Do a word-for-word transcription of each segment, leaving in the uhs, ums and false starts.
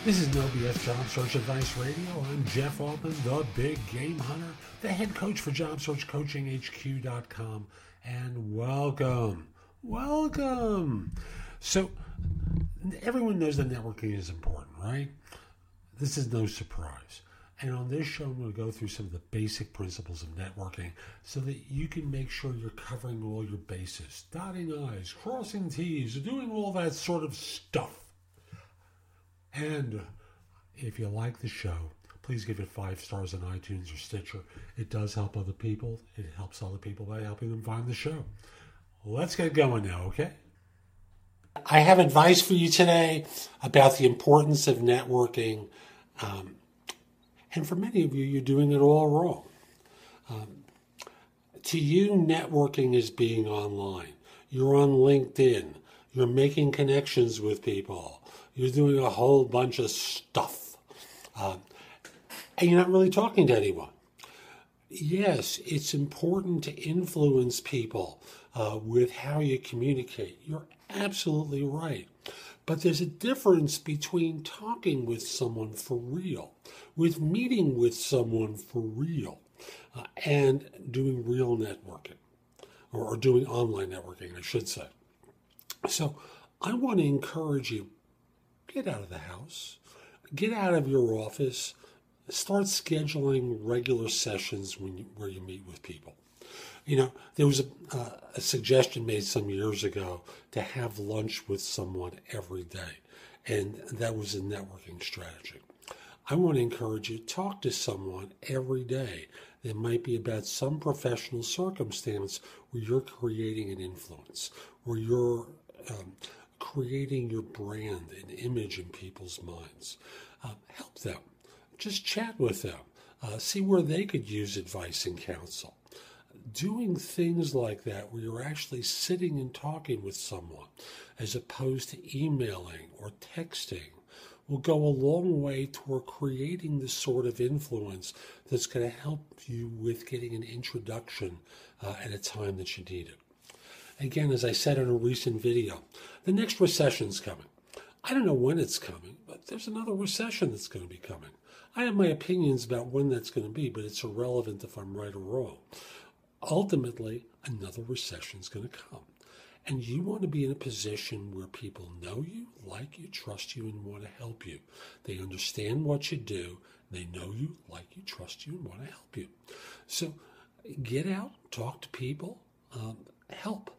This is No B S Job Search Advice Radio. I'm Jeff Altman, the Big Game Hunter, the head coach for Job Search Coaching H Q dot com, and welcome, welcome. So, everyone knows that networking is important, right? This is no surprise. And on this show, I'm going to go through some of the basic principles of networking so that you can make sure you're covering all your bases, dotting I's, crossing T's, doing all that sort of stuff. And if you like the show, please give it five stars on iTunes or Stitcher. It does help other people. It helps other people by helping them find the show. Let's get going now, okay? I have advice for you today about the importance of networking. Um, and for many of you, you're doing it all wrong. Um, to you, networking is being online. You're on LinkedIn. You're making connections with people. You're doing a whole bunch of stuff. Uh, and you're not really talking to anyone. Yes, it's important to influence people uh, with how you communicate. You're absolutely right. But there's a difference between talking with someone for real, with meeting with someone for real, uh, and doing real networking, or, or doing online networking, I should say. So I want to encourage you, get out of the house, get out of your office, start scheduling regular sessions when you, where you meet with people. You know, there was a, uh, a suggestion made some years ago to have lunch with someone every day, and that was a networking strategy. I want to encourage you to talk to someone every day. It might be about some professional circumstance where you're creating an influence, where you're um, creating your brand and image in people's minds. Uh, help them. Just chat with them. Uh, see where they could use advice and counsel. Doing things like that where you're actually sitting and talking with someone as opposed to emailing or texting will go a long way toward creating the sort of influence that's going to help you with getting an introduction uh, at a time that you need it. Again, as I said in a recent video, the next recession's coming. I don't know when it's coming, but there's another recession that's going to be coming. I have my opinions about when that's going to be, but it's irrelevant if I'm right or wrong. Ultimately, another recession is going to come. And you want to be in a position where people know you, like you, trust you, and want to help you. They understand what you do. They know you, like you, trust you, and want to help you. So get out, talk to people, um, help.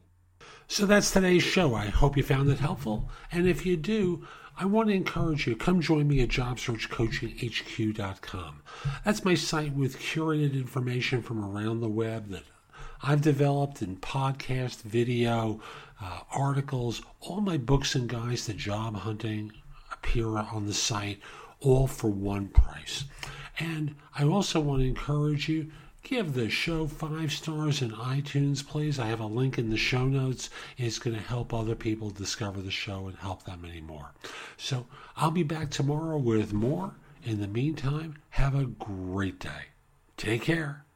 So that's today's show. I hope you found it helpful. And if you do, I want to encourage you, come join me at Job Search Coaching H Q dot com. That's my site with curated information from around the web that I've developed in podcast, video, uh, articles. All my books and guides to job hunting appear on the site, all for one price. And I also want to encourage you, give the show five stars in iTunes, please. I have a link in the show notes. It's going to help other people discover the show and help them anymore. So I'll be back tomorrow with more. In the meantime, have a great day. Take care.